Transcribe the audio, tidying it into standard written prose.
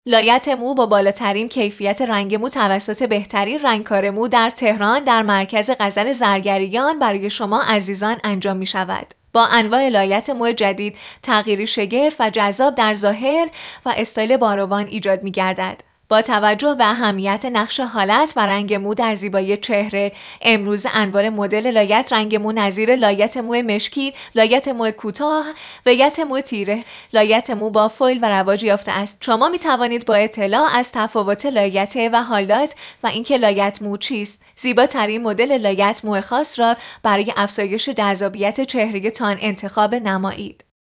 لایت مو با بالاترین کیفیت رنگ مو توسط بهترین رنگکار مو در تهران در مرکز غزل زرگریان برای شما عزیزان انجام می شود. با انواع لایت مو جدید تغییری شگرف و جذاب در ظاهر و استایل باروان ایجاد می گردد. با توجه به اهمیت نقش حالت و رنگ مو در زیبایی چهره، امروز انواع مدل لایت رنگ مو نظیر لایت مو مشکی، لایت مو کوتاه، لایت مو تیره، لایت مو با فویل و رواج یافته است. شما می توانید با اطلاع از تفاوت لایت و حالات و اینکه لایت مو چیست، زیباترین مدل لایت مو خاص را برای افزایش جذابیت چهره‌تان انتخاب نمایید.